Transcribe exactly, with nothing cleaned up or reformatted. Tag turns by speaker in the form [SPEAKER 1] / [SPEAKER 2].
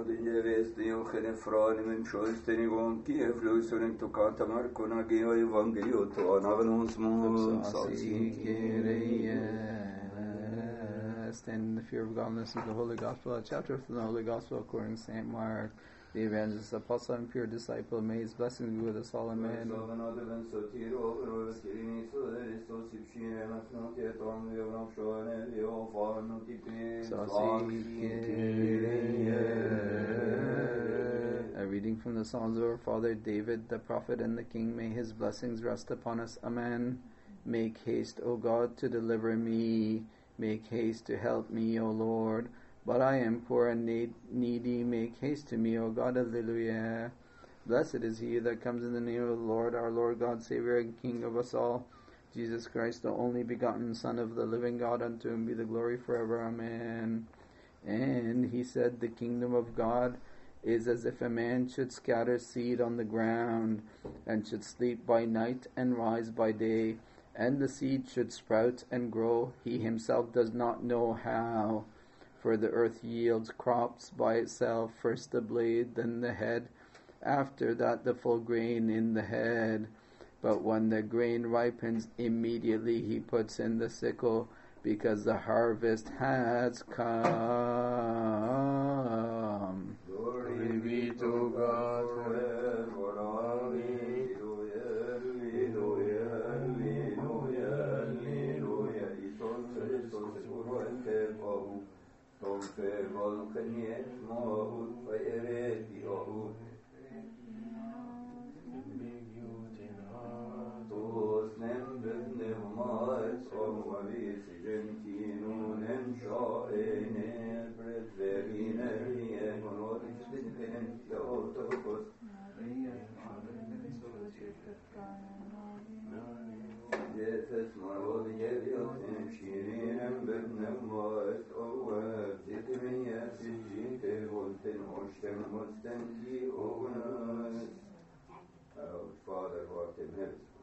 [SPEAKER 1] dinge veste io che ne frane mem schoiste ni gon ki e flusoren to kata markona ge evangelio to anavenus mo
[SPEAKER 2] Stand in the fear of God and listen to the Holy Gospel, a chapter from the Holy Gospel according to Saint Mark, the evangelist, apostle, and pure disciple. May his blessings be with us all. Amen. A reading from the Psalms of our father David, the prophet and the king. May his blessings rest upon us. Amen. Make haste, O God, to deliver me. Make haste to help me, O Lord. But I am poor and needy. Make haste to me, O God. Alleluia. Blessed is he that comes in the name of the Lord, our Lord God, Savior and King of us all, Jesus Christ, the only begotten Son of the living God. Unto him be the glory forever. Amen. And he said, the kingdom of God is as if a man should scatter seed on the ground, and should sleep by night and rise by day, and the seed should sprout and grow. He himself does not know how. For the earth yields crops by itself, first the blade, then the head, after that the full grain in the head. But when the grain ripens, immediately he puts in the sickle, because the harvest has come.
[SPEAKER 1] Glory be to God forever. Jesus, my Lord, give your name, Shirin, and Bednem, was over. Zitmin, yes, Jite, Volten, Osten, Mosten, Ki, Ogunus. Our Father, who art in heaven.